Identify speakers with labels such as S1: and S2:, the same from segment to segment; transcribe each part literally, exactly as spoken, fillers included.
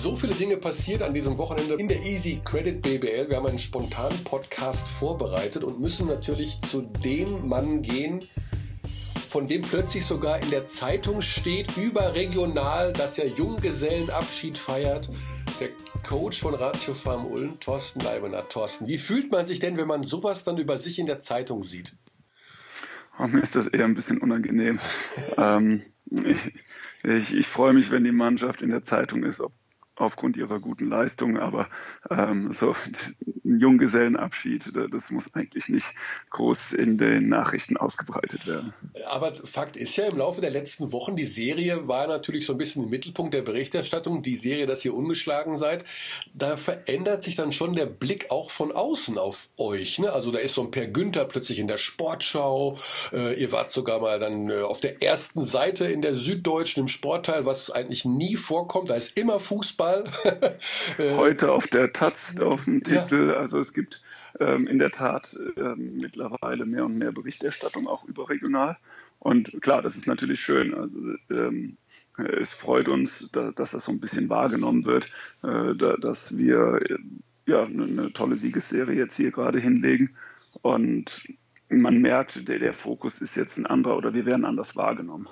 S1: so viele Dinge passiert an diesem Wochenende in der Easy Credit B B L. Wir haben einen spontanen Podcast vorbereitet und müssen natürlich zu dem Mann gehen, von dem plötzlich sogar in der Zeitung steht, überregional, dass er Junggesellenabschied feiert. Der Coach von Ratio Farm Ulm, Thorsten Leibenath. Thorsten, wie fühlt man sich denn, wenn man sowas dann über sich in der Zeitung sieht?
S2: Oh, mir ist das eher ein bisschen unangenehm. ähm, ich, ich, ich freue mich, wenn die Mannschaft in der Zeitung ist, ob, aufgrund ihrer guten Leistung, aber ähm, so ein Junggesellenabschied, das muss eigentlich nicht groß in den Nachrichten ausgebreitet werden.
S1: Aber Fakt ist ja, im Laufe der letzten Wochen, die Serie war natürlich so ein bisschen im Mittelpunkt der Berichterstattung, die Serie, dass ihr ungeschlagen seid, da verändert sich dann schon der Blick auch von außen auf euch, ne? Also da ist so ein Per Günther plötzlich in der Sportschau, äh, ihr wart sogar mal dann äh, auf der ersten Seite in der Süddeutschen im Sportteil, was eigentlich nie vorkommt, da ist immer Fußball.
S2: Heute auf der Taz, auf dem Titel, ja. Also es gibt ähm, in der Tat ähm, mittlerweile mehr und mehr Berichterstattung, auch überregional. Und klar, das ist natürlich schön. Also ähm, es freut uns, da, dass das so ein bisschen wahrgenommen wird, äh, da, dass wir äh, ja, eine, eine tolle Siegesserie jetzt hier gerade hinlegen. Und man merkt, der, der Fokus ist jetzt ein anderer oder wir werden anders wahrgenommen.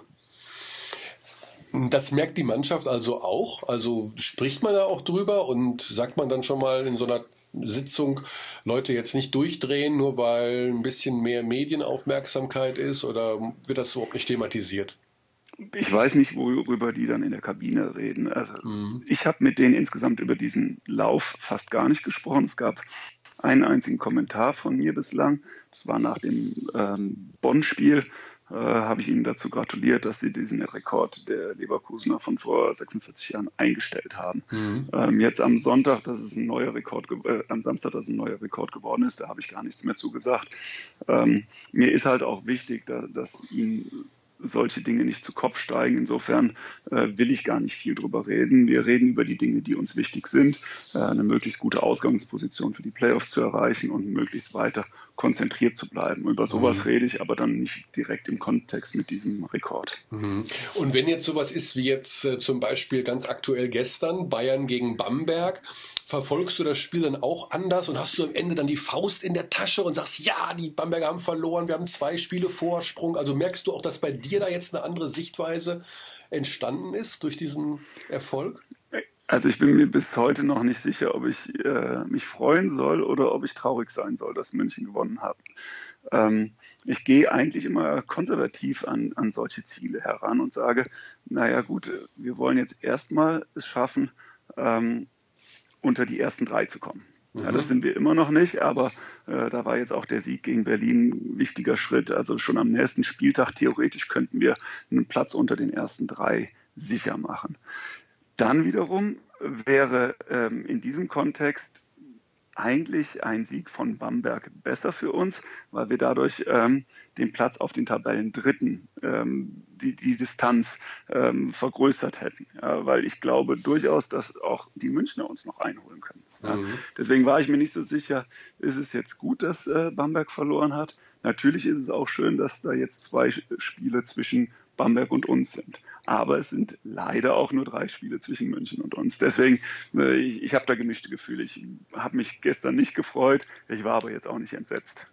S1: Das merkt die Mannschaft also auch? Also spricht man da auch drüber und sagt man dann schon mal in so einer Sitzung, Leute jetzt nicht durchdrehen, nur weil ein bisschen mehr Medienaufmerksamkeit ist, oder wird das überhaupt nicht thematisiert?
S2: Ich weiß nicht, worüber die dann in der Kabine reden. Also mhm. Ich habe mit denen insgesamt über diesen Lauf fast gar nicht gesprochen. Es gab einen einzigen Kommentar von mir bislang. Das war nach dem ähm, Bonn-Spiel. Äh, habe ich Ihnen dazu gratuliert, dass Sie diesen Rekord der Leverkusener von vor sechsundvierzig Jahren eingestellt haben. Mhm. Ähm, jetzt am Sonntag, dass es ein neuer Rekord, äh, am Samstag, dass es ein neuer Rekord geworden ist, da habe ich gar nichts mehr zu gesagt. Ähm, mir ist halt auch wichtig, da, dass Ihnen solche Dinge nicht zu Kopf steigen. Insofern äh, will ich gar nicht viel drüber reden. Wir reden über die Dinge, die uns wichtig sind, äh, eine möglichst gute Ausgangsposition für die Playoffs zu erreichen und möglichst weiter konzentriert zu bleiben. Über sowas mhm. rede ich, aber dann nicht direkt im Kontext mit diesem Rekord.
S1: Mhm. Und wenn jetzt sowas ist wie jetzt äh, zum Beispiel ganz aktuell gestern Bayern gegen Bamberg, verfolgst du das Spiel dann auch anders und hast du am Ende dann die Faust in der Tasche und sagst, ja, die Bamberger haben verloren, wir haben zwei Spiele Vorsprung. Also merkst du auch, dass bei dir da jetzt eine andere Sichtweise entstanden ist durch diesen Erfolg?
S2: Also ich bin mir bis heute noch nicht sicher, ob ich äh, mich freuen soll oder ob ich traurig sein soll, dass München gewonnen hat. Ähm, ich gehe eigentlich immer konservativ an, an solche Ziele heran und sage, naja gut, wir wollen jetzt erstmal es schaffen, ähm, unter die ersten drei zu kommen. Ja, das sind wir immer noch nicht, aber äh, da war jetzt auch der Sieg gegen Berlin ein wichtiger Schritt. Also schon am nächsten Spieltag theoretisch könnten wir einen Platz unter den ersten drei sicher machen. Dann wiederum wäre ähm, in diesem Kontext eigentlich ein Sieg von Bamberg besser für uns, weil wir dadurch ähm, den Platz auf den Tabellendritten, ähm, die, die Distanz ähm, vergrößert hätten. Ja, weil ich glaube durchaus, dass auch die Münchner uns noch einholen können. Ja. Mhm. Deswegen war ich mir nicht so sicher, ist es jetzt gut, dass äh, Bamberg verloren hat. Natürlich ist es auch schön, dass da jetzt zwei Spiele zwischen Bamberg und uns sind. Aber es sind leider auch nur drei Spiele zwischen München und uns. Deswegen, äh, ich, ich habe da gemischte Gefühle. Ich habe mich gestern nicht gefreut, ich war aber jetzt auch nicht entsetzt.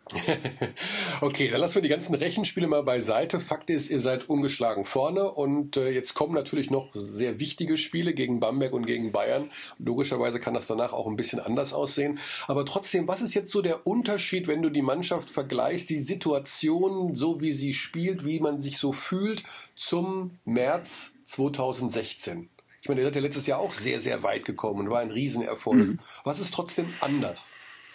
S1: Okay, dann lassen wir die ganzen Rechenspiele mal beiseite. Fakt ist, ihr seid ungeschlagen vorne und äh, jetzt kommen natürlich noch sehr wichtige Spiele gegen Bamberg und gegen Bayern. Logischerweise kann das danach auch ein bisschen anders aussehen. Aber trotzdem, was ist jetzt so der Unterschied, wenn du die Mannschaft vergleichst, die Situation, so wie sie spielt, wie man sich so fühlt, zum März zweitausendsechzehn? Ich meine, ihr seid ja letztes Jahr auch sehr, sehr weit gekommen und war ein Riesenerfolg. Mhm. Was ist trotzdem anders?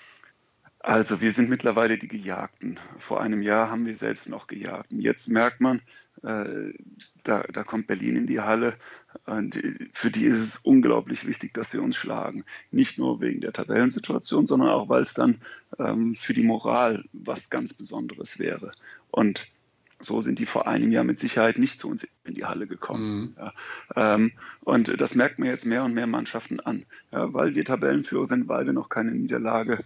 S2: Also wir sind mittlerweile die Gejagten. Vor einem Jahr haben wir selbst noch gejagt. Und jetzt merkt man, äh, da, da kommt Berlin in die Halle. Und für die ist es unglaublich wichtig, dass sie uns schlagen. Nicht nur wegen der Tabellensituation, sondern auch, weil es dann ähm, für die Moral was ganz Besonderes wäre. Und so sind die vor einem Jahr mit Sicherheit nicht zu uns in die Halle gekommen. Mhm. Ja, ähm, und das merkt man jetzt mehr und mehr Mannschaften an, ja, weil wir Tabellenführer sind, weil wir noch keine Niederlage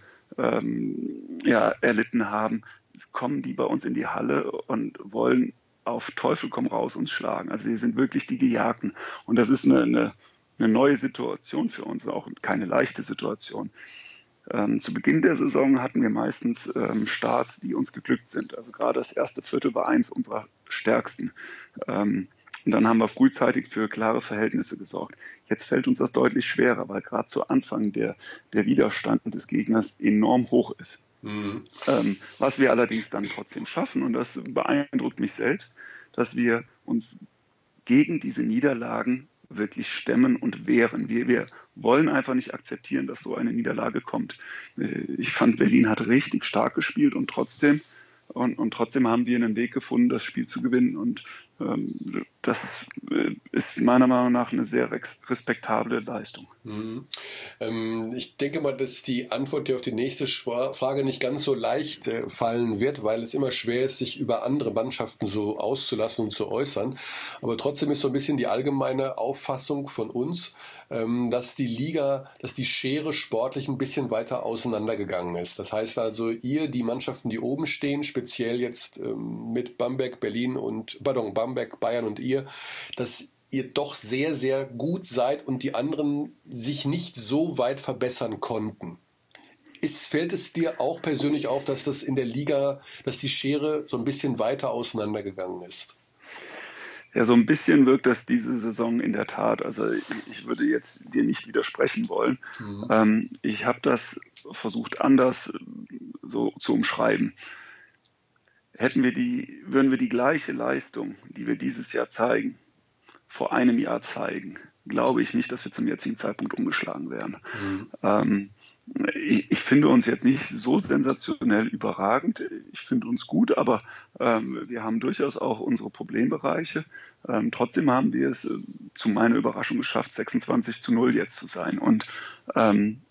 S2: ähm, ja, erlitten haben, kommen die bei uns in die Halle und wollen auf Teufel komm raus uns schlagen. Also wir sind wirklich die Gejagten. Und das ist eine, eine eine neue Situation für uns, auch keine leichte Situation. Ähm, zu Beginn der Saison hatten wir meistens ähm, Starts, die uns geglückt sind. Also gerade das erste Viertel war eins unserer stärksten. Ähm, und dann haben wir frühzeitig für klare Verhältnisse gesorgt. Jetzt fällt uns das deutlich schwerer, weil gerade zu Anfang der, der Widerstand des Gegners enorm hoch ist. Mhm. Ähm, was wir allerdings dann trotzdem schaffen, und das beeindruckt mich selbst, dass wir uns gegen diese Niederlagen wirklich stemmen und wehren. Wir, wir wollen einfach nicht akzeptieren, dass so eine Niederlage kommt. Ich fand, Berlin hat richtig stark gespielt und trotzdem, und, und trotzdem haben wir einen Weg gefunden, das Spiel zu gewinnen. Und ähm, das ist meiner Meinung nach eine sehr respektable Leistung.
S1: Mhm. Ähm, ich denke mal, dass die Antwort dir auf die nächste Frage nicht ganz so leicht äh, fallen wird, weil es immer schwer ist, sich über andere Mannschaften so auszulassen und zu äußern. Aber trotzdem ist so ein bisschen die allgemeine Auffassung von uns, ähm, dass die Liga, dass die Schere sportlich ein bisschen weiter auseinandergegangen ist. Das heißt also, ihr, die Mannschaften, die oben stehen, speziell jetzt ähm, mit Bamberg, Berlin und, pardon, Bamberg, Bayern und ihr, dass ihr doch sehr, sehr gut seid und die anderen sich nicht so weit verbessern konnten. Ist, fällt es dir auch persönlich auf, dass das in der Liga, dass die Schere so ein bisschen weiter auseinandergegangen ist?
S2: Ja, so ein bisschen wirkt das diese Saison in der Tat. Also ich, ich würde jetzt dir nicht widersprechen wollen. Mhm. Ähm, ich habe das versucht anders so zu umschreiben. Hätten wir die, würden wir die gleiche Leistung, die wir dieses Jahr zeigen, vor einem Jahr zeigen, glaube ich nicht, dass wir zum jetzigen Zeitpunkt umgeschlagen wären. Mhm. Ähm, ich, ich finde uns jetzt nicht so sensationell überragend. Ich finde uns gut, aber ähm, wir haben durchaus auch unsere Problembereiche. Ähm, trotzdem haben wir es äh, zu meiner Überraschung geschafft, sechsundzwanzig zu null jetzt zu sein. Und ähm,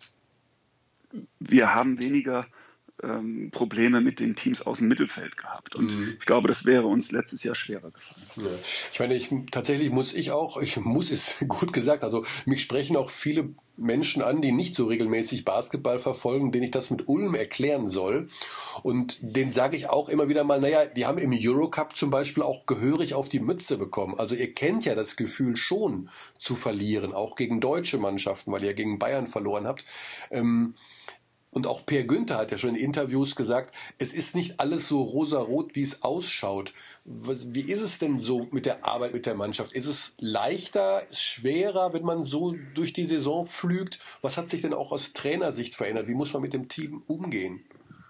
S2: wir haben weniger Ähm, Probleme mit den Teams aus dem Mittelfeld gehabt. Und mhm. ich glaube, das wäre uns letztes Jahr schwerer gefallen.
S1: Ja. Ich meine, ich, tatsächlich muss ich auch, ich muss es gut gesagt, also mich sprechen auch viele Menschen an, die nicht so regelmäßig Basketball verfolgen, denen ich das mit Ulm erklären soll. Und denen sage ich auch immer wieder mal, naja, die haben im Eurocup zum Beispiel auch gehörig auf die Mütze bekommen. Also ihr kennt ja das Gefühl schon zu verlieren, auch gegen deutsche Mannschaften, weil ihr gegen Bayern verloren habt. Ähm, Und auch Per Günther hat ja schon in Interviews gesagt, es ist nicht alles so rosarot, wie es ausschaut. Was, wie ist es denn so mit der Arbeit mit der Mannschaft? Ist es leichter, ist es schwerer, wenn man so durch die Saison pflügt? Was hat sich denn auch aus Trainersicht verändert? Wie muss man mit dem Team umgehen?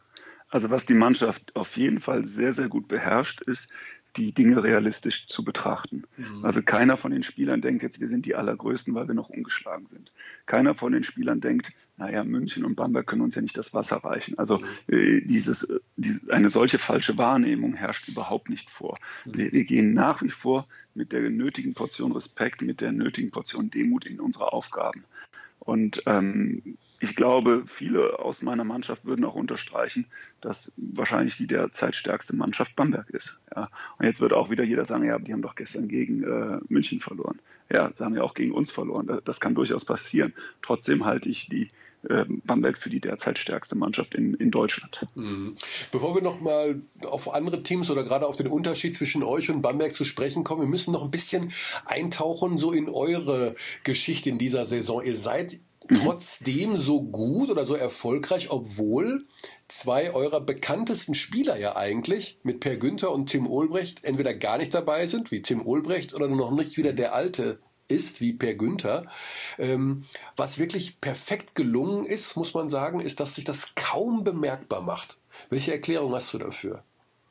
S2: Also was die Mannschaft auf jeden Fall sehr, sehr gut beherrscht, ist, die Dinge realistisch zu betrachten. Mhm. Also keiner von den Spielern denkt jetzt, wir sind die Allergrößten, weil wir noch ungeschlagen sind. Keiner von den Spielern denkt, naja, München und Bamberg können uns ja nicht das Wasser reichen. Also mhm. äh, dieses, diese, eine solche falsche Wahrnehmung herrscht überhaupt nicht vor. Mhm. Wir, wir gehen nach wie vor mit der nötigen Portion Respekt, mit der nötigen Portion Demut in unsere Aufgaben. Und ähm, ich glaube, viele aus meiner Mannschaft würden auch unterstreichen, dass wahrscheinlich die derzeit stärkste Mannschaft Bamberg ist. Ja. Und jetzt wird auch wieder jeder sagen, ja, die haben doch gestern gegen äh, München verloren. Ja, sie haben ja auch gegen uns verloren. Das, das kann durchaus passieren. Trotzdem halte ich die äh, Bamberg für die derzeit stärkste Mannschaft in, in Deutschland.
S1: Mhm. Bevor wir nochmal auf andere Teams oder gerade auf den Unterschied zwischen euch und Bamberg zu sprechen kommen, wir müssen noch ein bisschen eintauchen so in eure Geschichte in dieser Saison. Ihr seid trotzdem so gut oder so erfolgreich, obwohl zwei eurer bekanntesten Spieler ja eigentlich mit Per Günther und Tim Olbrecht entweder gar nicht dabei sind, wie Tim Olbrecht, oder noch nicht wieder der Alte ist, wie Per Günther. Ähm, was wirklich perfekt gelungen ist, muss man sagen, ist, dass sich das kaum bemerkbar macht. Welche Erklärung hast du dafür?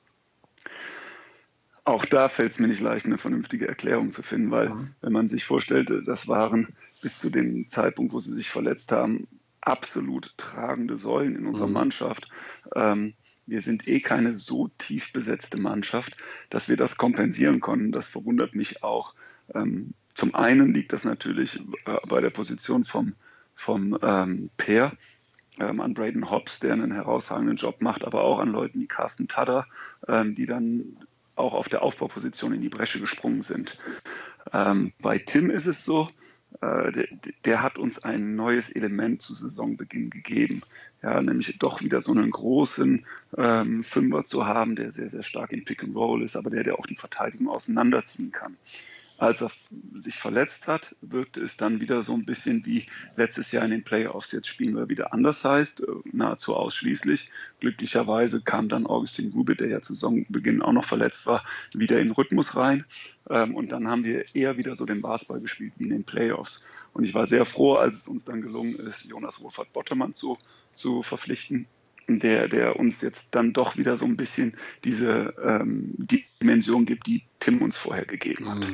S2: Auch da fällt es mir nicht leicht, eine vernünftige Erklärung zu finden, weil mhm. wenn man sich vorstellte, das waren bis zu dem Zeitpunkt, wo sie sich verletzt haben, absolut tragende Säulen in unserer mhm. Mannschaft. Ähm, wir sind eh keine so tief besetzte Mannschaft, dass wir das kompensieren konnten. Das verwundert mich auch. Ähm, zum einen liegt das natürlich äh, bei der Position vom, vom ähm, Per, ähm, an Braden Hobbs, der einen herausragenden Job macht, aber auch an Leuten wie Carsten Tadder, ähm, die dann auch auf der Aufbauposition in die Bresche gesprungen sind. Ähm, bei Tim ist es so, äh, der, der hat uns ein neues Element zu Saisonbeginn gegeben. Ja, nämlich doch wieder so einen großen ähm, Fünfer zu haben, der sehr, sehr stark in Pick and Roll ist, aber der, der auch die Verteidigung auseinanderziehen kann. Als er sich verletzt hat, wirkte es dann wieder so ein bisschen wie letztes Jahr in den Playoffs. Jetzt spielen wir wieder anders, heißt nahezu ausschließlich. Glücklicherweise kam dann Augustin Grube, der ja zu Saisonbeginn auch noch verletzt war, wieder in den Rhythmus rein. Und dann haben wir eher wieder so den Basketball gespielt wie in den Playoffs. Und ich war sehr froh, als es uns dann gelungen ist, Jonas Wohlfahrt-Bottermann zu, zu verpflichten. Der, der uns jetzt dann doch wieder so ein bisschen diese ähm, Dimension gibt, die Tim uns vorher gegeben hat.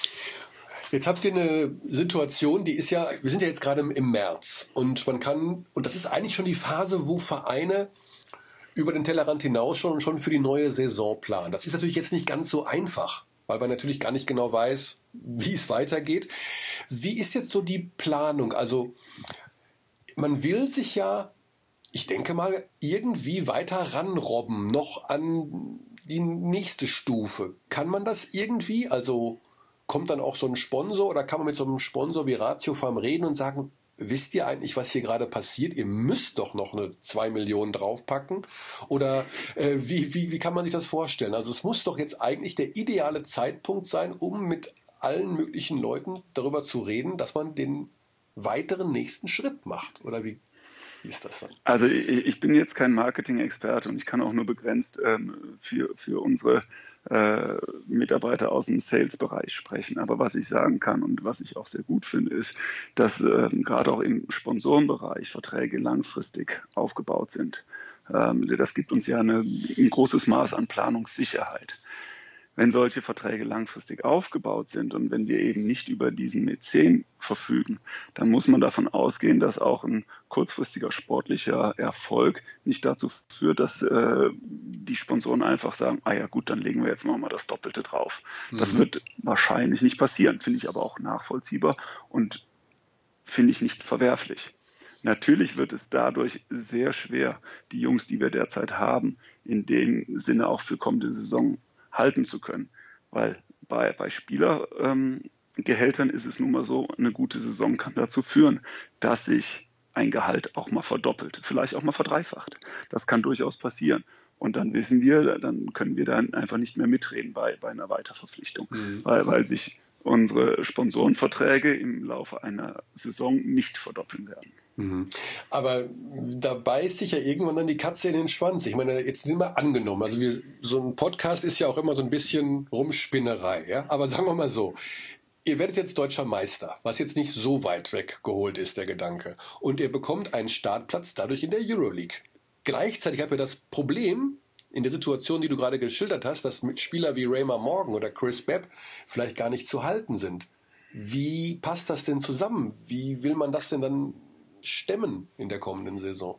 S1: Jetzt habt ihr eine Situation, die ist ja, wir sind ja jetzt gerade im, im März und man kann, und das ist eigentlich schon die Phase, wo Vereine über den Tellerrand hinausschauen und schon für die neue Saison planen. Das ist natürlich jetzt nicht ganz so einfach, weil man natürlich gar nicht genau weiß, wie es weitergeht. Wie ist jetzt so die Planung? Also man will sich ja, ich denke mal, irgendwie weiter ranrobben, noch an die nächste Stufe. Kann man das irgendwie? Also kommt dann auch so ein Sponsor oder kann man mit so einem Sponsor wie Ratio Farm reden und sagen, wisst ihr eigentlich, was hier gerade passiert? Ihr müsst doch noch eine zwei Millionen draufpacken. Oder äh, wie, wie, wie kann man sich das vorstellen? Also es muss doch jetzt eigentlich der ideale Zeitpunkt sein, um mit allen möglichen Leuten darüber zu reden, dass man den weiteren nächsten Schritt macht. Oder wie? Wie ist das dann?
S2: Also ich, ich bin jetzt kein Marketing-Experte und ich kann auch nur begrenzt ähm, für, für unsere äh, Mitarbeiter aus dem Sales-Bereich sprechen. Aber was ich sagen kann und was ich auch sehr gut finde, ist, dass äh, gerade auch im Sponsorenbereich Verträge langfristig aufgebaut sind. Ähm, das gibt uns ja eine, ein großes Maß an Planungssicherheit. Wenn solche Verträge langfristig aufgebaut sind und wenn wir eben nicht über diesen Mäzen verfügen, dann muss man davon ausgehen, dass auch ein kurzfristiger sportlicher Erfolg nicht dazu führt, dass äh, die Sponsoren einfach sagen, ah ja gut, dann legen wir jetzt mal, mal das Doppelte drauf. Mhm. Das wird wahrscheinlich nicht passieren, finde ich aber auch nachvollziehbar und finde ich nicht verwerflich. Natürlich wird es dadurch sehr schwer, die Jungs, die wir derzeit haben, in dem Sinne auch für kommende Saison halten zu können, weil bei, bei Spielergehältern ähm, ist es nun mal so, eine gute Saison kann dazu führen, dass sich ein Gehalt auch mal verdoppelt, vielleicht auch mal verdreifacht. Das kann durchaus passieren. Und dann wissen wir, dann können wir dann einfach nicht mehr mitreden bei, bei einer Weiterverpflichtung, mhm. weil, weil sich unsere Sponsorenverträge im Laufe einer Saison nicht verdoppeln werden.
S1: Mhm. Aber da beißt sich ja irgendwann dann die Katze in den Schwanz. Ich meine, jetzt sind wir angenommen, also wir, so ein Podcast ist ja auch immer so ein bisschen Rumspinnerei, ja? Aber sagen wir mal so, ihr werdet jetzt deutscher Meister, was jetzt nicht so weit weg geholt ist, der Gedanke. Und ihr bekommt einen Startplatz dadurch in der Euroleague. Gleichzeitig habt ihr das Problem, in der Situation, die du gerade geschildert hast, dass Spieler wie Raymar Morgan oder Chris Bepp vielleicht gar nicht zu halten sind. Wie passt das denn zusammen? Wie will man das denn dann stemmen in der kommenden Saison?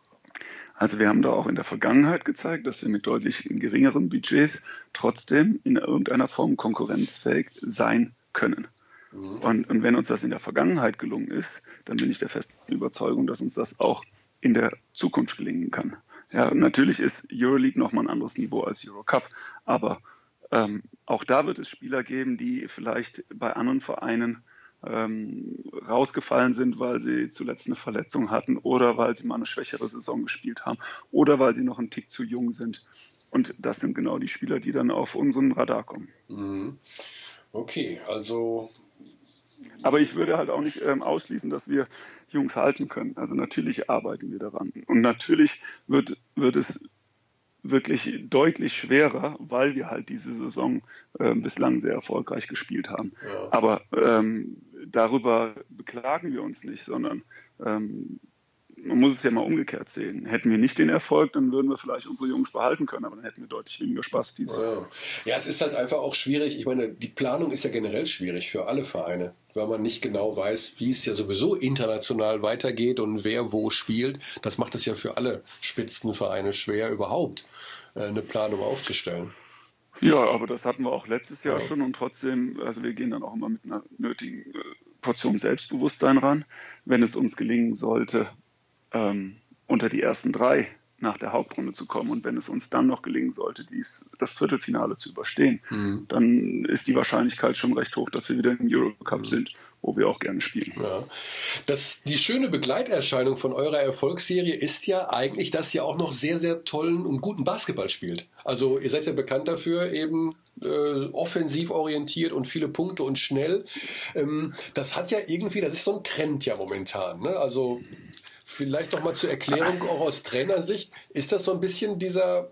S2: Also wir haben da auch in der Vergangenheit gezeigt, dass wir mit deutlich geringeren Budgets trotzdem in irgendeiner Form konkurrenzfähig sein können. Mhm. Und, und wenn uns das in der Vergangenheit gelungen ist, dann bin ich der festen Überzeugung, dass uns das auch in der Zukunft gelingen kann. Ja, natürlich ist Euroleague nochmal ein anderes Niveau als Eurocup, aber ähm, auch da wird es Spieler geben, die vielleicht bei anderen Vereinen ähm, rausgefallen sind, weil sie zuletzt eine Verletzung hatten oder weil sie mal eine schwächere Saison gespielt haben oder weil sie noch einen Tick zu jung sind. Und das sind genau die Spieler, die dann auf unseren Radar kommen.
S1: Mhm. Okay, also...
S2: Aber ich würde halt auch nicht ähm, ausschließen, dass wir Jungs halten können. Also natürlich arbeiten wir daran. Und natürlich wird, wird es wirklich deutlich schwerer, weil wir halt diese Saison äh, bislang sehr erfolgreich gespielt haben. Ja. Aber ähm, darüber beklagen wir uns nicht, sondern ähm, man muss es ja mal umgekehrt sehen. Hätten wir nicht den Erfolg, dann würden wir vielleicht unsere Jungs behalten können, aber dann hätten wir deutlich weniger Spaß.
S1: Ja. ja, es ist halt einfach auch schwierig. Ich meine, die Planung ist ja generell schwierig für alle Vereine, weil man nicht genau weiß, wie es ja sowieso international weitergeht und wer wo spielt. Das macht es ja für alle Spitzenvereine schwer, überhaupt eine Planung aufzustellen.
S2: Ja, aber das hatten wir auch letztes Jahr ja. schon und trotzdem, also wir gehen dann auch immer mit einer nötigen Portion Selbstbewusstsein ran, wenn es uns gelingen sollte, ähm, unter die ersten drei nach der Hauptrunde zu kommen und wenn es uns dann noch gelingen sollte, dies, das Viertelfinale zu überstehen, mhm. dann ist die Wahrscheinlichkeit schon recht hoch, dass wir wieder im Eurocup mhm. sind, wo wir auch gerne spielen.
S1: Ja. Das, die schöne Begleiterscheinung von eurer Erfolgsserie ist ja eigentlich, dass ihr auch noch sehr, sehr tollen und guten Basketball spielt. Also ihr seid ja bekannt dafür, eben äh, offensiv orientiert und viele Punkte und schnell. Ähm, das hat ja irgendwie, das ist so ein Trend ja momentan. Ne? Also vielleicht noch mal zur Erklärung, auch aus Trainersicht, ist das so ein bisschen dieser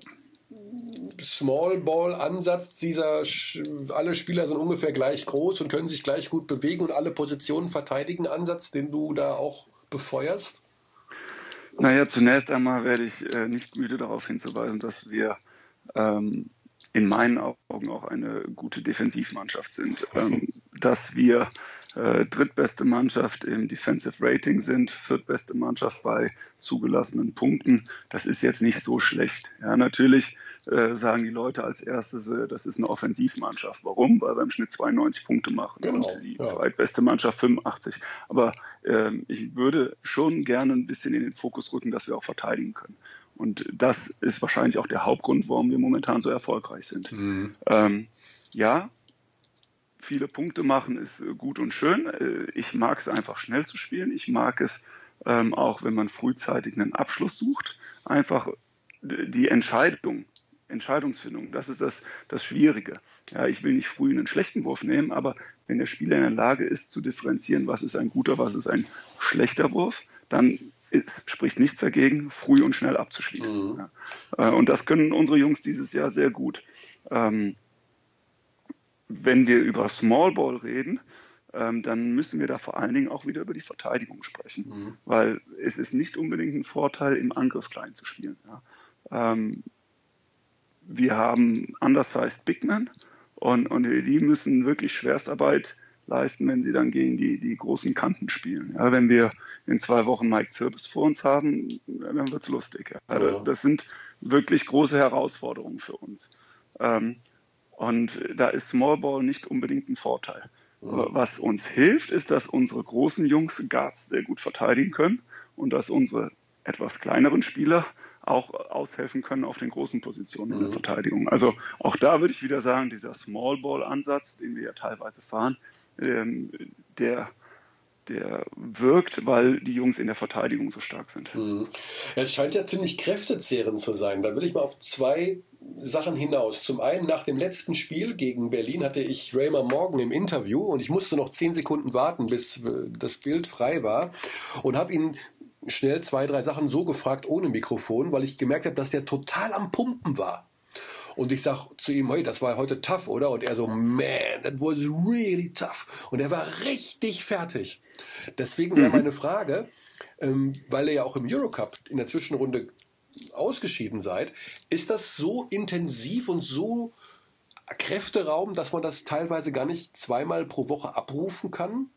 S1: Small-Ball-Ansatz, dieser alle Spieler sind ungefähr gleich groß und können sich gleich gut bewegen und alle Positionen verteidigen Ansatz, den du da auch befeuerst?
S2: Naja, zunächst einmal werde ich äh, nicht müde darauf hinzuweisen, dass wir ähm, in meinen Augen auch eine gute Defensivmannschaft sind. Ähm, dass wir äh, drittbeste Mannschaft im Defensive Rating sind, viertbeste Mannschaft bei zugelassenen Punkten. Das ist jetzt nicht so schlecht. Ja, natürlich äh, sagen die Leute als erstes, äh, das ist eine Offensivmannschaft. Warum? Weil wir im Schnitt zweiundneunzig Punkte machen
S1: genau,
S2: und die
S1: ja.
S2: zweitbeste Mannschaft fünfundachtzig. Aber äh, ich würde schon gerne ein bisschen in den Fokus rücken, dass wir auch verteidigen können. Und das ist wahrscheinlich auch der Hauptgrund, warum wir momentan so erfolgreich sind. Mhm. Ähm, ja, viele Punkte machen ist gut und schön. Ich mag es einfach schnell zu spielen. Ich mag es ähm, auch, wenn man frühzeitig einen Abschluss sucht. Einfach die Entscheidung, Entscheidungsfindung, das ist das, das Schwierige. Ja, ich will nicht früh einen schlechten Wurf nehmen, aber wenn der Spieler in der Lage ist zu differenzieren, was ist ein guter, was ist ein schlechter Wurf, dann es spricht nichts dagegen, früh und schnell abzuschließen. Mhm. Ja. Und das können unsere Jungs dieses Jahr sehr gut. Ähm, wenn wir über Small Ball reden, ähm, dann müssen wir da vor allen Dingen auch wieder über die Verteidigung sprechen. Mhm. Weil es ist nicht unbedingt ein Vorteil, im Angriff klein zu spielen. Ja. Ähm, wir haben undersized Big Men und, und die müssen wirklich Schwerstarbeit leisten, wenn sie dann gegen die, die großen Kanten spielen. Ja, wenn wir in zwei Wochen Mike Zirbis vor uns haben, dann wird es lustig. Ja. Also ja. Das sind wirklich große Herausforderungen für uns. Ähm, und da ist Small Ball nicht unbedingt ein Vorteil. Mhm. Was uns hilft, ist, dass unsere großen Jungs Guards sehr gut verteidigen können und dass unsere etwas kleineren Spieler auch aushelfen können auf den großen Positionen in der Verteidigung. Also auch da würde ich wieder sagen, dieser Small Ball Ansatz, den wir ja teilweise fahren, ähm, der, der wirkt, weil die Jungs in der Verteidigung so stark sind.
S1: Mhm. Es scheint ja ziemlich kräftezehrend zu sein. Da will ich mal auf zwei Sachen hinaus. Zum einen, nach dem letzten Spiel gegen Berlin hatte ich Raymer Morgan im Interview und ich musste noch zehn Sekunden warten, bis das Bild frei war und habe ihn schnell zwei, drei Sachen so gefragt ohne Mikrofon, weil ich gemerkt habe, dass der total am Pumpen war. Und ich sag zu ihm, hey, das war heute tough, oder? Und er so, man, that was really tough. Und er war richtig fertig. Deswegen wäre meine Frage, ähm, weil ihr ja auch im Eurocup in der Zwischenrunde ausgeschieden seid, ist das so intensiv und so kräfteraubend, dass man das teilweise gar nicht zweimal pro Woche abrufen kann?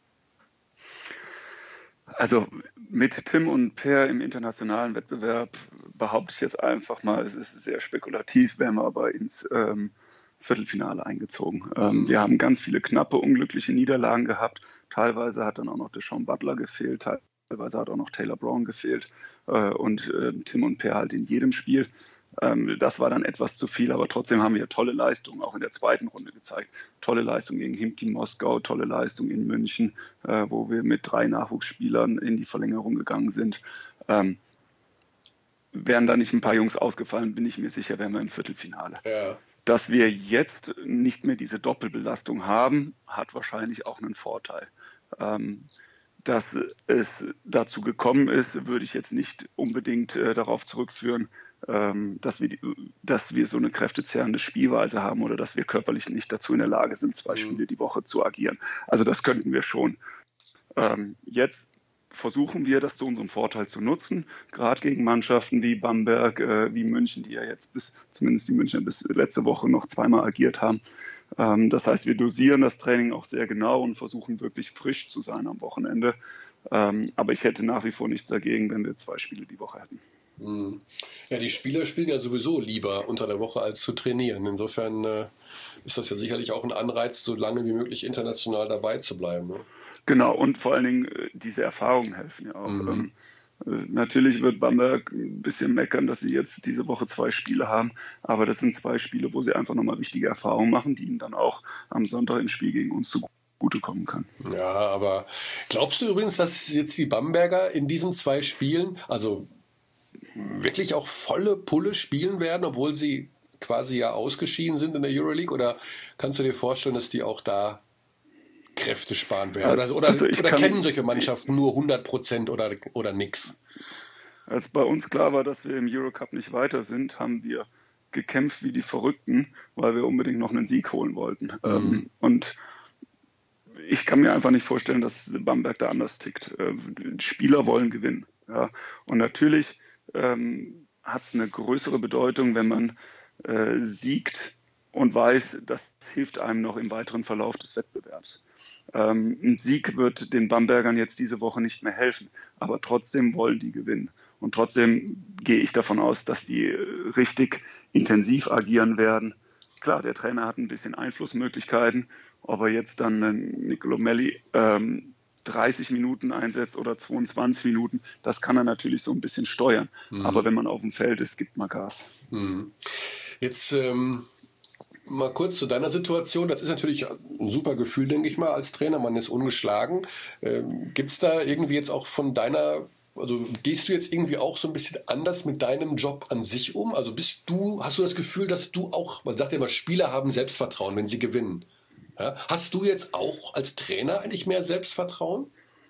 S2: Also mit Tim und Per im internationalen Wettbewerb behaupte ich jetzt einfach mal, es ist sehr spekulativ, wären wir aber ins ähm, Viertelfinale eingezogen. Ähm, wir haben ganz viele knappe, unglückliche Niederlagen gehabt. Teilweise hat dann auch noch Deshaun Butler gefehlt, teilweise hat auch noch Taylor Brown gefehlt äh, und äh, Tim und Per halt in jedem Spiel. Ähm, das war dann etwas zu viel, aber trotzdem haben wir tolle Leistungen auch in der zweiten Runde gezeigt. Tolle Leistung gegen Chimki Moskau, tolle Leistung in München, äh, wo wir mit drei Nachwuchsspielern in die Verlängerung gegangen sind. Ähm, wären da nicht ein paar Jungs ausgefallen, bin ich mir sicher, wären wir im Viertelfinale. Ja. Dass wir jetzt nicht mehr diese Doppelbelastung haben, hat wahrscheinlich auch einen Vorteil. Ähm, dass es dazu gekommen ist, würde ich jetzt nicht unbedingt äh, darauf zurückführen, ähm, dass wir die, dass wir so eine kräftezehrende Spielweise haben oder dass wir körperlich nicht dazu in der Lage sind, zwei Spiele die Woche zu agieren. Also das könnten wir schon. Ähm, jetzt versuchen wir, das zu unserem Vorteil zu nutzen, gerade gegen Mannschaften wie Bamberg, äh, wie München, die ja jetzt bis, zumindest die Münchner bis letzte Woche noch zweimal agiert haben. Ähm, das heißt, wir dosieren das Training auch sehr genau und versuchen wirklich frisch zu sein am Wochenende. Ähm, aber ich hätte nach wie vor nichts dagegen, wenn wir zwei Spiele die Woche hätten.
S1: Ja, die Spieler spielen ja sowieso lieber unter der Woche als zu trainieren. Insofern äh, ist das ja sicherlich auch ein Anreiz, so lange wie möglich international dabei zu bleiben. Ne?
S2: Genau, und vor allen Dingen äh, diese Erfahrungen helfen ja auch. Mhm. Ähm, äh, natürlich wird Bamberg ein bisschen meckern, dass sie jetzt diese Woche zwei Spiele haben, aber das sind zwei Spiele, wo sie einfach nochmal wichtige Erfahrungen machen, die ihnen dann auch am Sonntag im Spiel gegen uns zugutekommen kann.
S1: Ja, aber glaubst du übrigens, dass jetzt die Bamberger in diesen zwei Spielen, also wirklich auch volle Pulle spielen werden, obwohl sie quasi ja ausgeschieden sind in der Euroleague, oder kannst du dir vorstellen, dass die auch da Kräfte sparen werden? Oder, oder,
S2: also
S1: oder
S2: kann,
S1: kennen solche Mannschaften nur hundert Prozent oder, oder nix?
S2: Als bei uns klar war, dass wir im Eurocup nicht weiter sind, haben wir gekämpft wie die Verrückten, weil wir unbedingt noch einen Sieg holen wollten. Mhm. Ähm, und ich kann mir einfach nicht vorstellen, dass Bamberg da anders tickt. Äh, Spieler wollen gewinnen. Ja. Und natürlich ähm, hat es eine größere Bedeutung, wenn man äh, siegt und weiß, das hilft einem noch im weiteren Verlauf des Wettbewerbs. Ähm, ein Sieg wird den Bambergern jetzt diese Woche nicht mehr helfen, aber trotzdem wollen die gewinnen. Und trotzdem gehe ich davon aus, dass die richtig intensiv agieren werden. Klar, der Trainer hat ein bisschen Einflussmöglichkeiten, ob er jetzt dann Niccolò Melli ähm, dreißig Minuten einsetzt oder zweiundzwanzig Minuten, das kann er natürlich so ein bisschen steuern. Mhm. Aber wenn man auf dem Feld ist, gibt man Gas.
S1: Mhm. Jetzt ähm, mal kurz zu deiner Situation. Das ist natürlich ein super Gefühl, denke ich mal, als Trainer. Man ist ungeschlagen. Ähm, gibt es da irgendwie jetzt auch von deiner, also gehst du jetzt irgendwie auch so ein bisschen anders mit deinem Job an sich um? Also bist du, hast du das Gefühl, dass du auch, man sagt ja immer, Spieler haben Selbstvertrauen, wenn sie gewinnen. Ja? Hast du jetzt auch als Trainer eigentlich mehr Selbstvertrauen?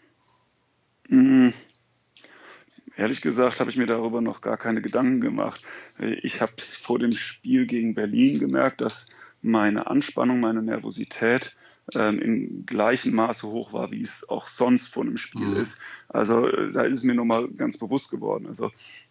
S2: Mhm. Ehrlich gesagt habe ich mir darüber noch gar keine Gedanken gemacht. Ich habe es vor dem Spiel gegen Berlin gemerkt, dass meine Anspannung, meine Nervosität ähm, im gleichen Maße hoch war, wie es auch sonst vor einem Spiel mhm. ist. Also da ist es mir nochmal ganz bewusst geworden. Also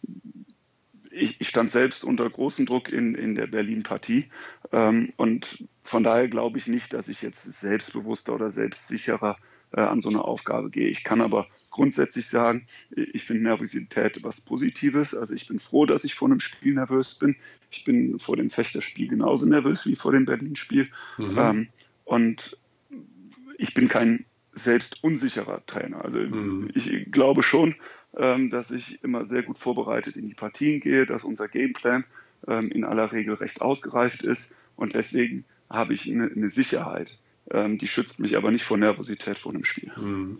S2: ich, ich stand selbst unter großem Druck in, in der Berlin-Partie ähm, und von daher glaube ich nicht, dass ich jetzt selbstbewusster oder selbstsicherer äh, an so eine Aufgabe gehe. Ich kann aber grundsätzlich sagen, ich finde Nervosität was Positives. Also ich bin froh, dass ich vor einem Spiel nervös bin. Ich bin vor dem Fechterspiel genauso nervös wie vor dem Berlin-Spiel. Mhm. Ähm, und ich bin kein selbst unsicherer Trainer. Also mhm. ich glaube schon, ähm, dass ich immer sehr gut vorbereitet in die Partien gehe, dass unser Gameplan ähm, in aller Regel recht ausgereift ist. Und deswegen habe ich eine, eine Sicherheit. Die schützt mich aber nicht vor Nervosität vor einem Spiel.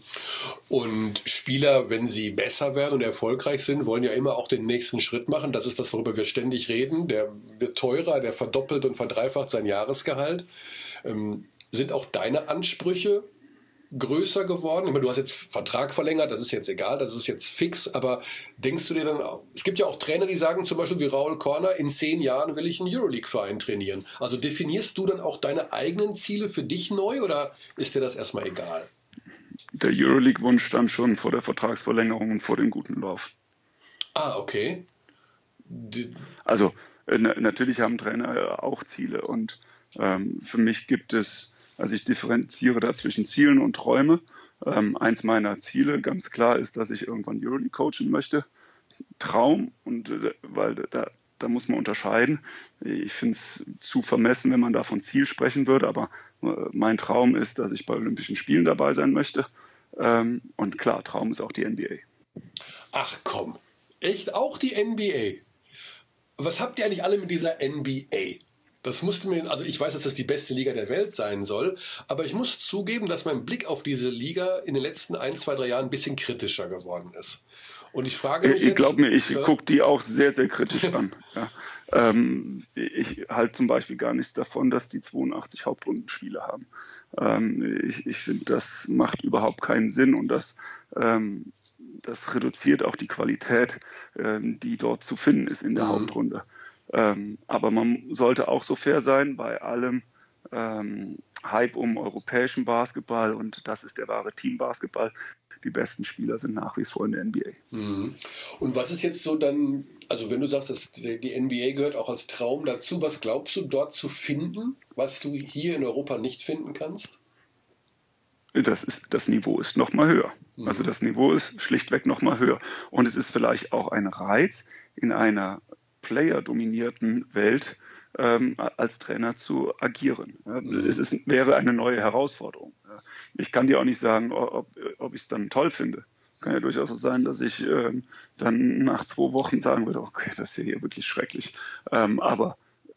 S1: Und Spieler, wenn sie besser werden und erfolgreich sind, wollen ja immer auch den nächsten Schritt machen. Das ist das, worüber wir ständig reden. Der wird teurer, der verdoppelt und verdreifacht sein Jahresgehalt. Ähm, sind auch deine Ansprüche größer geworden? Ich meine, du hast jetzt Vertrag verlängert, das ist jetzt egal, das ist jetzt fix, aber denkst du dir dann auch, es gibt ja auch Trainer, die sagen zum Beispiel wie Raul Korner, in zehn Jahren will ich einen Euroleague-Verein trainieren. Also definierst du dann auch deine eigenen Ziele für dich neu oder ist dir das erstmal egal?
S2: Der Euroleague-Wunsch stand schon vor der Vertragsverlängerung und vor dem guten Lauf.
S1: Ah, okay.
S2: Die also äh, natürlich haben Trainer auch Ziele und ähm, für mich gibt es Also ich differenziere da zwischen Zielen und Träume. Ähm, eins meiner Ziele, ganz klar, ist, dass ich irgendwann Euroleague coachen möchte. Traum, und äh, weil da, da muss man unterscheiden. Ich finde es zu vermessen, wenn man da von Ziel sprechen würde, aber äh, mein Traum ist, dass ich bei Olympischen Spielen dabei sein möchte. Ähm, und klar, Traum ist auch die N B A.
S1: Ach komm, echt auch die N B A? Was habt ihr eigentlich alle mit dieser N B A? Das musste mir, also ich weiß, dass das die beste Liga der Welt sein soll, aber ich muss zugeben, dass mein Blick auf diese Liga in den letzten ein, zwei, drei Jahren ein bisschen kritischer geworden ist. Und ich frage mich
S2: ich
S1: jetzt...
S2: Glaub mir, ich äh, gucke die auch sehr, sehr kritisch an. Ja. Ähm, ich halte zum Beispiel gar nichts davon, dass die zweiundachtzig Hauptrundenspiele haben. Ähm, ich ich finde, das macht überhaupt keinen Sinn und das, ähm, das reduziert auch die Qualität, ähm, die dort zu finden ist in der mhm. Hauptrunde. Ähm, aber man sollte auch so fair sein bei allem ähm, Hype um europäischen Basketball und das ist der wahre Teambasketball. Die besten Spieler sind nach wie vor in der N B A.
S1: Mhm. Und was ist jetzt so dann, also wenn du sagst, dass die N B A gehört auch als Traum dazu, was glaubst du dort zu finden, was du hier in Europa nicht finden kannst?
S2: Das, ist, das Niveau ist noch mal höher. Mhm. Also das Niveau ist schlichtweg noch mal höher. Und es ist vielleicht auch ein Reiz in einer player-dominierten Welt ähm, als Trainer zu agieren. Ja, mhm. Es ist, wäre eine neue Herausforderung. Ja. Ich kann dir auch nicht sagen, ob, ob ich es dann toll finde. Kann ja durchaus so sein, dass ich ähm, dann nach zwei Wochen sagen würde, okay, das ist ja hier wirklich schrecklich. Ähm, aber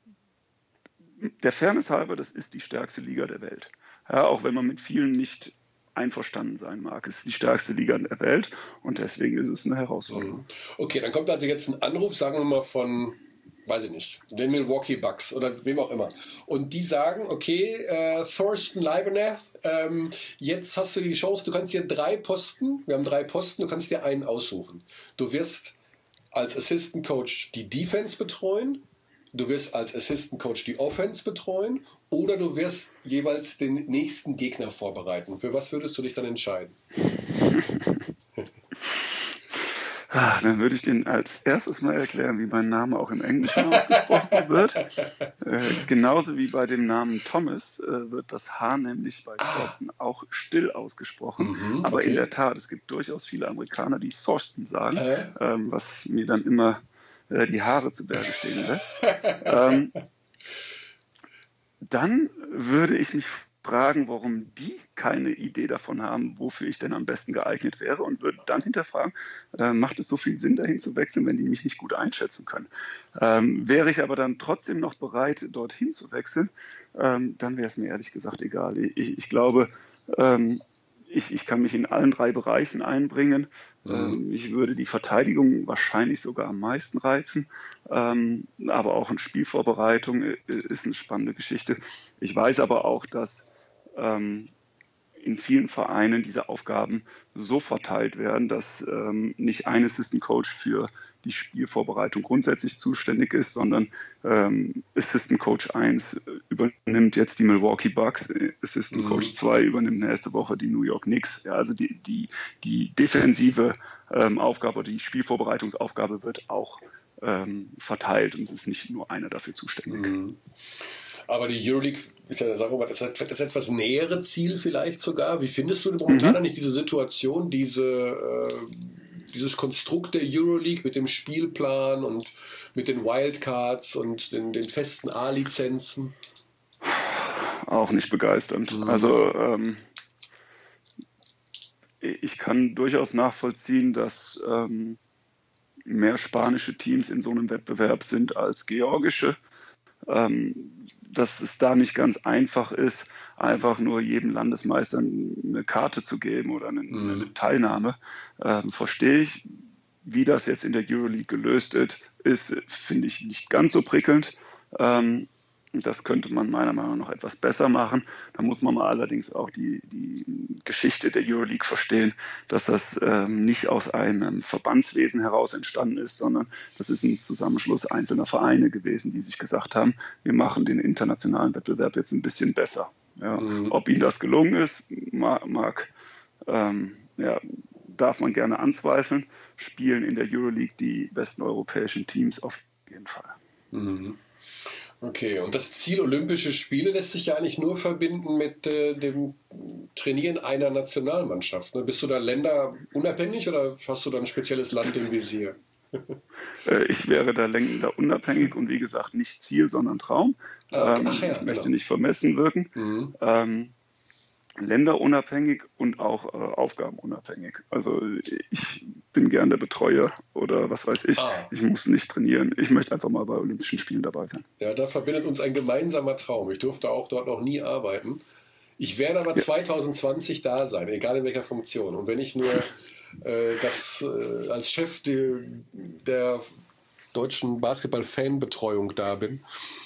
S2: der Fairness halber, das ist die stärkste Liga der Welt. Ja, auch wenn man mit vielen nicht einverstanden sein mag. Es ist die stärkste Liga der Welt und deswegen ist es eine Herausforderung.
S1: Okay, dann kommt also jetzt ein Anruf, sagen wir mal von weiß ich nicht, den Milwaukee Bucks oder wem auch immer. Und die sagen, okay, äh, Thorsten Leibniz, ähm, jetzt hast du die Chance, du kannst dir drei Posten, wir haben drei Posten, du kannst dir einen aussuchen. Du wirst als Assistant Coach die Defense betreuen, du wirst als Assistant Coach die Offense betreuen oder du wirst jeweils den nächsten Gegner vorbereiten. Für was würdest du dich dann entscheiden?
S2: Ah, dann würde ich dir als erstes mal erklären, wie mein Name auch im Englischen ausgesprochen wird. Äh, genauso wie bei dem Namen Thomas äh, wird das H nämlich bei Thorsten ah. auch still ausgesprochen. Mhm, Aber okay. in der Tat, es gibt durchaus viele Amerikaner, die Thorsten sagen, äh? ähm, was mir dann immer äh, die Haare zu Berge stehen lässt. ähm, dann würde ich mich fragen, warum die keine Idee davon haben, wofür ich denn am besten geeignet wäre und würde dann hinterfragen, äh, macht es so viel Sinn, dahin zu wechseln, wenn die mich nicht gut einschätzen können. Ähm, wäre ich aber dann trotzdem noch bereit, dorthin zu wechseln, ähm, dann wäre es mir ehrlich gesagt egal. Ich, ich glaube, ähm, ich, ich kann mich in allen drei Bereichen einbringen. Mhm. Ähm, ich würde die Verteidigung wahrscheinlich sogar am meisten reizen, ähm, aber auch eine Spielvorbereitung ist eine spannende Geschichte. Ich weiß aber auch, dass ähm, in vielen Vereinen diese Aufgaben so verteilt werden, dass ähm, nicht ein Assistant Coach für die Spielvorbereitung grundsätzlich zuständig ist, sondern ähm, Assistant Coach eins übernimmt jetzt die Milwaukee Bucks, Assistant mhm. Coach zwei übernimmt nächste Woche die New York Knicks. Ja, also die, die, die defensive ähm, Aufgabe oder die Spielvorbereitungsaufgabe wird auch ähm, verteilt und es ist nicht nur einer dafür zuständig.
S1: Mhm. Aber die Euroleague ist ja, sagen wir mal, das ist das etwas nähere Ziel vielleicht sogar. Wie findest du momentan mhm. eigentlich diese Situation, diese, äh, dieses Konstrukt der Euroleague mit dem Spielplan und mit den Wildcards und den, den festen A-Lizenzen?
S2: Auch nicht begeisternd. Mhm. Also ähm, ich kann durchaus nachvollziehen, dass ähm, mehr spanische Teams in so einem Wettbewerb sind als georgische. Dass es da nicht ganz einfach ist, einfach nur jedem Landesmeister eine Karte zu geben oder eine, mhm. eine Teilnahme, ähm, verstehe ich. Wie das jetzt in der Euroleague gelöst ist, ist finde ich nicht ganz so prickelnd. Ähm, das könnte man meiner Meinung nach noch etwas besser machen. Da muss man mal allerdings auch die, die Geschichte der Euroleague verstehen, dass das ähm, nicht aus einem Verbandswesen heraus entstanden ist, sondern das ist ein Zusammenschluss einzelner Vereine gewesen, die sich gesagt haben, wir machen den internationalen Wettbewerb jetzt ein bisschen besser. Ja, mhm. Ob ihnen das gelungen ist, mag, mag ähm, ja, darf man gerne anzweifeln. Spielen in der Euroleague die besten europäischen Teams auf jeden Fall.
S1: Mhm. Okay, und das Ziel Olympische Spiele lässt sich ja eigentlich nur verbinden mit äh, dem Trainieren einer Nationalmannschaft. Ne? Bist du da länderunabhängig oder hast du da ein spezielles Land im Visier?
S2: äh, ich wäre da länderunabhängig und wie gesagt nicht Ziel, sondern Traum. Ah, okay. ähm, Ach ja, ich möchte genau. nicht vermessen wirken. Mhm. Ähm, länderunabhängig und auch äh, aufgabenunabhängig. Also ich bin gern der Betreuer oder was weiß ich. Ah. Ich muss nicht trainieren. Ich möchte einfach mal bei Olympischen Spielen dabei sein.
S1: Ja, da verbindet uns ein gemeinsamer Traum. Ich durfte auch dort noch nie arbeiten. Ich werde aber ja. zwanzig zwanzig da sein, egal in welcher Funktion. Und wenn ich nur äh, das äh, als Chef de, der deutschen Basketball-Fanbetreuung da bin.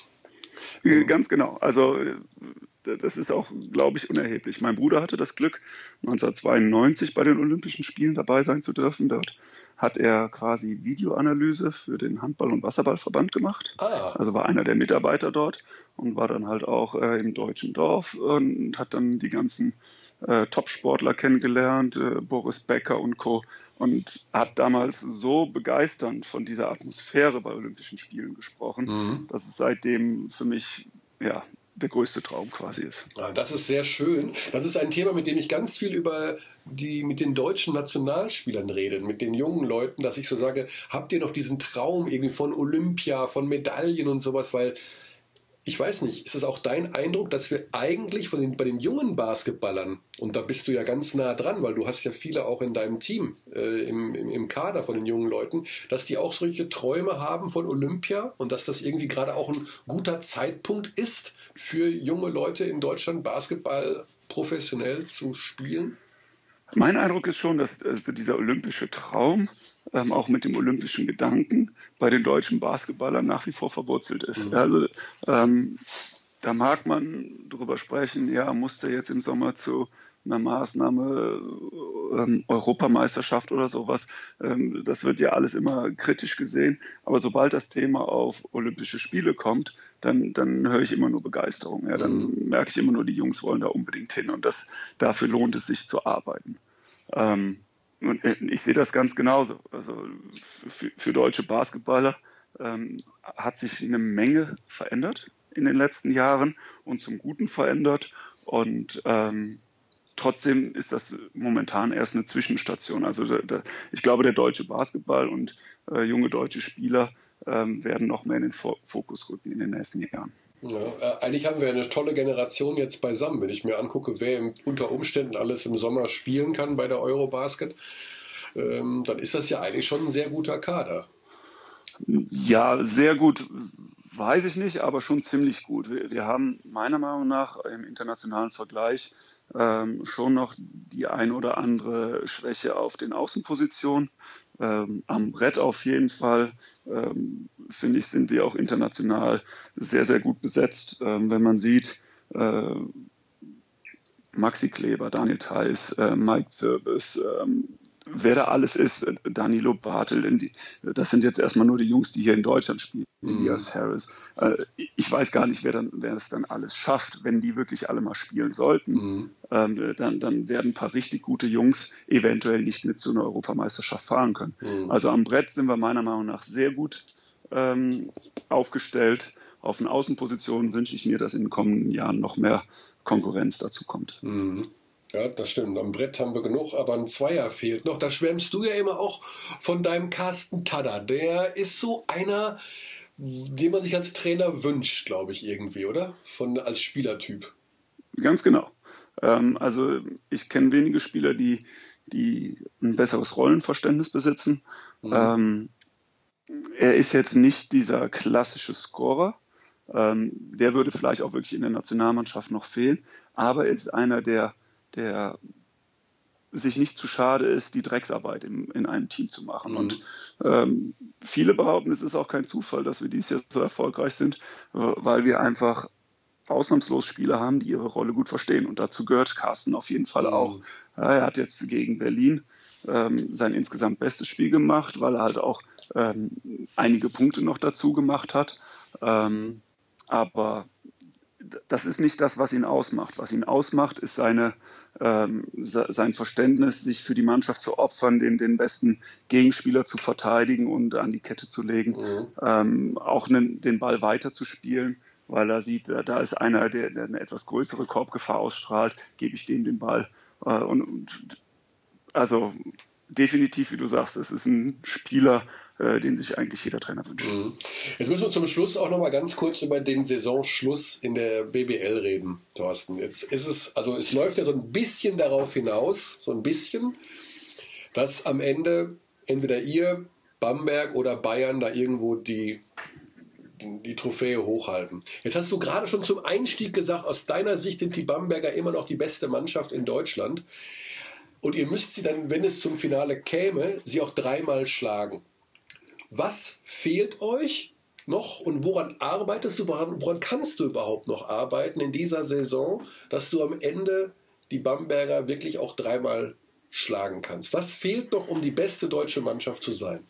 S2: Ähm, Ganz genau. Also das ist auch, glaube ich, unerheblich. Mein Bruder hatte das Glück, neunzehnhundertzweiundneunzig bei den Olympischen Spielen dabei sein zu dürfen. Dort hat er quasi Videoanalyse für den Handball- und Wasserballverband gemacht. Ah. Also war einer der Mitarbeiter dort und war dann halt auch äh, im deutschen Dorf und hat dann die ganzen äh, Top-Sportler kennengelernt, äh, Boris Becker und Co. Und hat damals so begeisternd von dieser Atmosphäre bei Olympischen Spielen gesprochen, mhm. dass es seitdem für mich, ja, der größte Traum quasi ist.
S1: Ah, das ist sehr schön. Das ist ein Thema, mit dem ich ganz viel über die mit den deutschen Nationalspielern rede, mit den jungen Leuten, dass ich so sage, habt ihr noch diesen Traum irgendwie von Olympia, von Medaillen und sowas, weil ich weiß nicht, ist es auch dein Eindruck, dass wir eigentlich von den, bei den jungen Basketballern, und da bist du ja ganz nah dran, weil du hast ja viele auch in deinem Team, äh, im, im, im Kader von den jungen Leuten, dass die auch solche Träume haben von Olympia und dass das irgendwie gerade auch ein guter Zeitpunkt ist, für junge Leute in Deutschland Basketball professionell zu spielen?
S2: Mein Eindruck ist schon, dass also dieser olympische Traum ähm, auch mit dem olympischen Gedanken bei den deutschen Basketballern nach wie vor verwurzelt ist.
S1: Mhm.
S2: Also ähm, da mag man drüber sprechen, ja, muss der jetzt im Sommer zu einer Maßnahme ähm, Europameisterschaft oder sowas. Ähm, das wird ja alles immer kritisch gesehen. Aber sobald das Thema auf Olympische Spiele kommt, dann, dann höre ich immer nur Begeisterung. Ja, dann
S1: Mhm.
S2: merke ich immer nur, die Jungs wollen da unbedingt hin und das, dafür lohnt es sich zu arbeiten. Ähm, und ich sehe das ganz genauso. Also für, für deutsche Basketballer ähm, hat sich eine Menge verändert in den letzten Jahren und zum Guten verändert. Und ähm, trotzdem ist das momentan erst eine Zwischenstation. Also da, da, ich glaube, der deutsche Basketball und äh, junge deutsche Spieler ähm, werden noch mehr in den Fokus rücken in den nächsten Jahren.
S1: Ja, äh, eigentlich haben wir eine tolle Generation jetzt beisammen, wenn ich mir angucke, wer im, unter Umständen alles im Sommer spielen kann bei der Eurobasket, ähm, dann ist das ja eigentlich schon ein sehr guter Kader.
S2: Ja, sehr gut, weiß ich nicht, aber schon ziemlich gut. Wir, wir haben meiner Meinung nach im internationalen Vergleich ähm, schon noch die ein oder andere Schwäche auf den Außenpositionen. Ähm, am Brett auf jeden Fall, ähm, finde ich, sind wir auch international sehr, sehr gut besetzt. Ähm, wenn man sieht, äh, Maxi Kleber, Daniel Theiss, äh, Mike Zirbis, ähm, wer da alles ist, Danilo Bartel, das sind jetzt erstmal nur die Jungs, die hier in Deutschland spielen, Elias
S1: Mhm.
S2: Harris. Ich weiß gar nicht, wer, dann, wer das dann alles schafft, wenn die wirklich alle mal spielen sollten.
S1: Mhm.
S2: Ähm, dann, dann werden ein paar richtig gute Jungs eventuell nicht mit zu einer Europameisterschaft fahren können.
S1: Mhm.
S2: Also am Brett sind wir meiner Meinung nach sehr gut ähm, aufgestellt. Auf den Außenpositionen wünsche ich mir, dass in den kommenden Jahren noch mehr Konkurrenz dazu kommt.
S1: Mhm. Ja, das stimmt. Am Brett haben wir genug, aber ein Zweier fehlt noch. Da schwärmst du ja immer auch von deinem Carsten Tadder. Der ist so einer, den man sich als Trainer wünscht, glaube ich, irgendwie, oder? Von, als Spielertyp.
S2: Ganz genau. Ähm, also ich kenne wenige Spieler, die, die ein besseres Rollenverständnis besitzen.
S1: Mhm.
S2: Ähm, er ist jetzt nicht dieser klassische Scorer. Ähm, der würde vielleicht auch wirklich in der Nationalmannschaft noch fehlen. Aber er ist einer, der der sich nicht zu schade ist, die Drecksarbeit in, in einem Team zu machen.
S1: Mhm.
S2: Und ähm, viele behaupten, es ist auch kein Zufall, dass wir dieses Jahr so erfolgreich sind, weil wir einfach ausnahmslos Spieler haben, die ihre Rolle gut verstehen. Und dazu gehört Carsten auf jeden Fall
S1: Mhm.
S2: auch. Ja, er hat jetzt gegen Berlin ähm, sein insgesamt bestes Spiel gemacht, weil er halt auch ähm, einige Punkte noch dazu gemacht hat. Ähm, aber das ist nicht das, was ihn ausmacht. Was ihn ausmacht, ist seine, ähm, sein Verständnis, sich für die Mannschaft zu opfern, den, den besten Gegenspieler zu verteidigen und an die Kette zu legen,
S1: Mhm.
S2: ähm, auch einen, den Ball weiterzuspielen, weil er sieht, da ist einer, der, der eine etwas größere Korbgefahr ausstrahlt, gebe ich dem den Ball. Äh, und, und also definitiv, wie du sagst, es ist ein Spieler, äh, den sich eigentlich jeder Trainer wünscht.
S1: Mhm. Jetzt müssen wir zum Schluss auch noch mal ganz kurz über den Saisonschluss in der B B L reden, Thorsten. Jetzt ist es, also es läuft ja so ein bisschen darauf hinaus, so ein bisschen, dass am Ende entweder ihr, Bamberg oder Bayern da irgendwo die, die, die Trophäe hochhalten. Jetzt hast du gerade schon zum Einstieg gesagt, aus deiner Sicht sind die Bamberger immer noch die beste Mannschaft in Deutschland. Und ihr müsst sie dann, wenn es zum Finale käme, sie auch dreimal schlagen. Was fehlt euch noch und woran arbeitest du, woran, woran kannst du überhaupt noch arbeiten in dieser Saison, dass du am Ende die Bamberger wirklich auch dreimal schlagen kannst? Was fehlt noch, um die beste deutsche Mannschaft zu sein?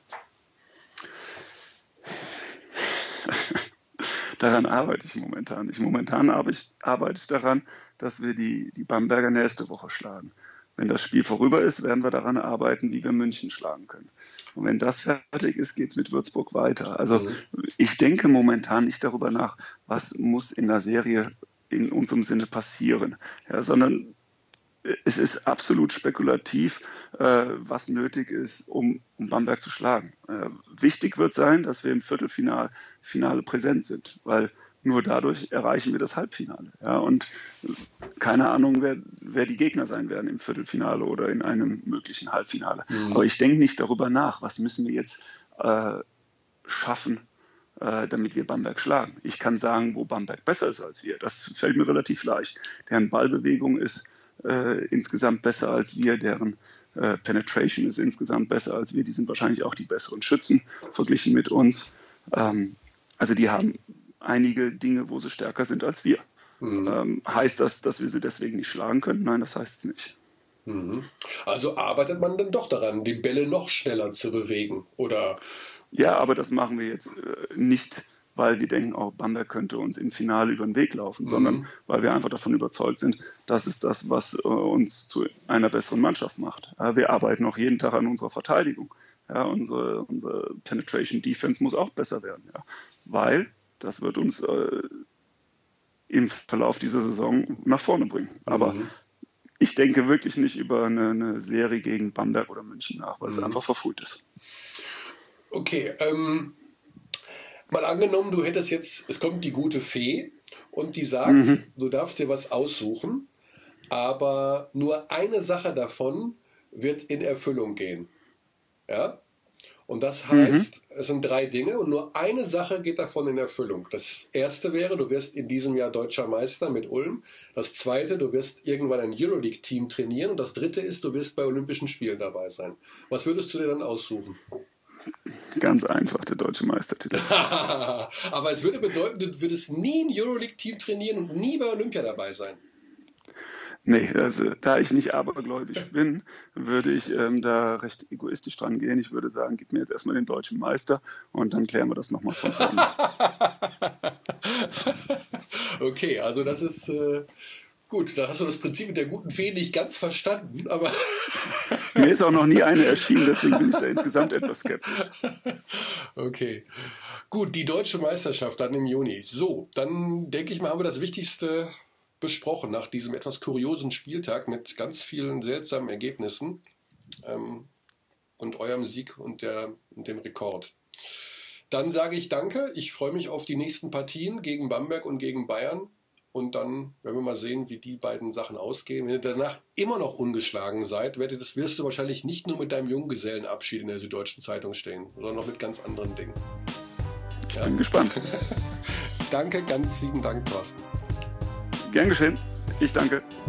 S2: Daran arbeite ich momentan. Ich momentan arbeite ich, arbeite ich daran, dass wir die, die Bamberger nächste Woche schlagen. Wenn das Spiel vorüber ist, werden wir daran arbeiten, wie wir München schlagen können. Und wenn das fertig ist, geht es mit Würzburg weiter. Also mhm. ich denke momentan nicht darüber nach, was muss in der Serie in unserem Sinne passieren, ja, sondern es ist absolut spekulativ, äh, was nötig ist, um, um Bamberg zu schlagen. Äh, wichtig wird sein, dass wir im Viertelfinale Finale präsent sind, weil nur dadurch erreichen wir das Halbfinale. Ja, und keine Ahnung, wer, wer die Gegner sein werden im Viertelfinale oder in einem möglichen Halbfinale. Mhm. Aber ich denke nicht darüber nach, was müssen wir jetzt äh, schaffen, äh, damit wir Bamberg schlagen. Ich kann sagen, wo Bamberg besser ist als wir. Das fällt mir relativ leicht. Deren Ballbewegung ist äh, insgesamt besser als wir, deren äh, Penetration ist insgesamt besser als wir. Die sind wahrscheinlich auch die besseren Schützen verglichen mit uns. Ähm, also die haben einige Dinge, wo sie stärker sind als wir. Mhm. Ähm, heißt das, dass wir sie deswegen nicht schlagen können? Nein, das heißt es nicht.
S1: Mhm. Also arbeitet man dann doch daran, die Bälle noch schneller zu bewegen, oder?
S2: Ja, aber das machen wir jetzt äh, nicht, weil wir denken, oh, Bamberg könnte uns im Finale über den Weg laufen, mhm. sondern weil wir einfach davon überzeugt sind, das ist das, was äh, uns zu einer besseren Mannschaft macht. Ja, wir arbeiten auch jeden Tag an unserer Verteidigung. Ja, unsere, unsere Penetration Defense muss auch besser werden, ja, weil das wird uns äh, im Verlauf dieser Saison nach vorne bringen. Aber mhm. ich denke wirklich nicht über eine, eine Serie gegen Bamberg oder München nach, weil mhm. es einfach verfrüht ist.
S1: Okay, ähm, mal angenommen, du hättest jetzt, es kommt die gute Fee und die sagt, mhm. du darfst dir was aussuchen, aber nur eine Sache davon wird in Erfüllung gehen. Ja? Und das heißt, mhm. es sind drei Dinge und nur eine Sache geht davon in Erfüllung. Das erste wäre, du wirst in diesem Jahr deutscher Meister mit Ulm. Das zweite, du wirst irgendwann ein Euroleague-Team trainieren. Und das dritte ist, du wirst bei Olympischen Spielen dabei sein. Was würdest du dir dann aussuchen?
S2: Ganz einfach, der deutsche Meistertitel.
S1: Aber es würde bedeuten, du würdest nie ein Euroleague-Team trainieren und nie bei Olympia dabei sein.
S2: Nee, also da ich nicht abergläubisch bin, würde ich ähm, da recht egoistisch dran gehen. Ich würde sagen, gib mir jetzt erstmal den deutschen Meister und dann klären wir das nochmal von vorne.
S1: Okay, also das ist äh, gut. Da hast du das Prinzip mit der guten Fee nicht ganz verstanden, aber
S2: mir ist auch noch nie eine erschienen, deswegen bin ich da insgesamt etwas skeptisch.
S1: Okay, gut, die deutsche Meisterschaft dann im Juni. So, dann denke ich mal, haben wir das Wichtigste besprochen nach diesem etwas kuriosen Spieltag mit ganz vielen seltsamen Ergebnissen ähm, und eurem Sieg und, der, und dem Rekord. Dann sage ich danke. Ich freue mich auf die nächsten Partien gegen Bamberg und gegen Bayern. Und dann werden wir mal sehen, wie die beiden Sachen ausgehen. Wenn ihr danach immer noch ungeschlagen seid, werdet das, wirst du wahrscheinlich nicht nur mit deinem Junggesellenabschied in der Süddeutschen Zeitung stehen, sondern noch mit ganz anderen Dingen.
S2: Ich ja? bin gespannt.
S1: Danke, ganz lieben Dank, Thorsten.
S2: Gern geschehen. Ich danke.